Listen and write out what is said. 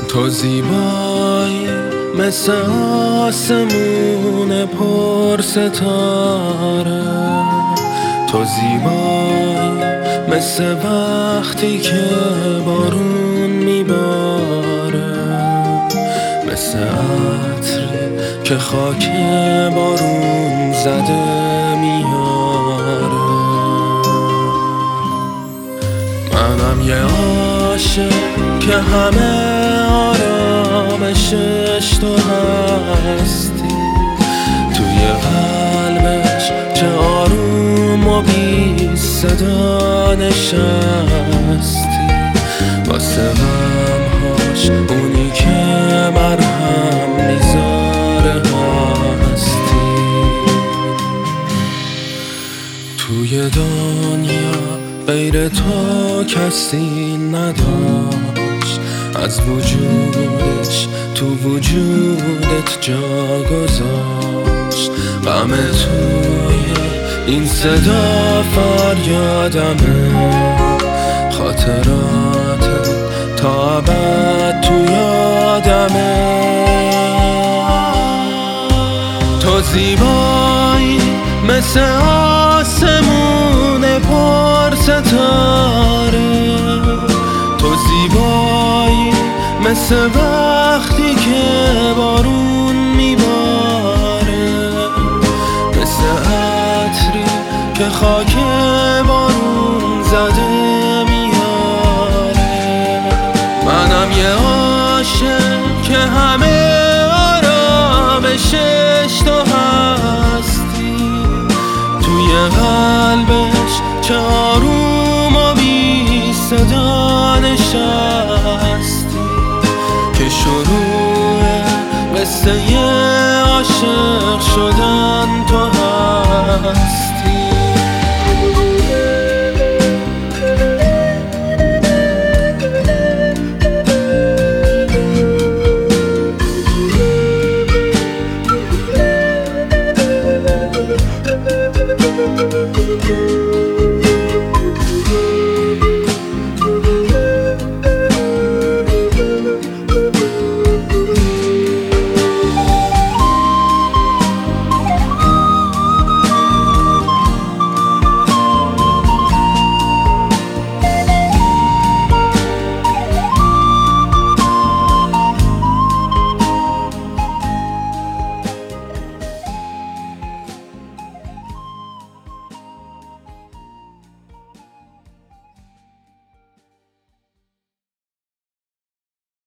تو زیبایی مثل آسمون پر ستاره، تو زیبایی مثل وقتی که بارون میباره، مثل عطری که خاک بارون زده میاره. منم یه عاشق که همه آرامشش تو هستی، توی قلبش چه آروم و بی صدا نشستی، واسه غمهاش اونی که مرهم میذاره هستی. توی دنیا غیر تو کسی نداشت، از وجودش تو وجودت جا گذاشت. غم توی این صدا فریادمه، خاطراتت تا ابد تو یادمه. تو زیبایی مثل آسمون پر ستاره، تو زیبایی مثل وقتی که بارون میباره، مثل عطری که خاک بارون زده میاره. منم یه عاشق که همه آرامشش تو هستی، توی قلبش چه آروم و بی صدا نشستی، که شروع قصه عاشق شدن تو هستی.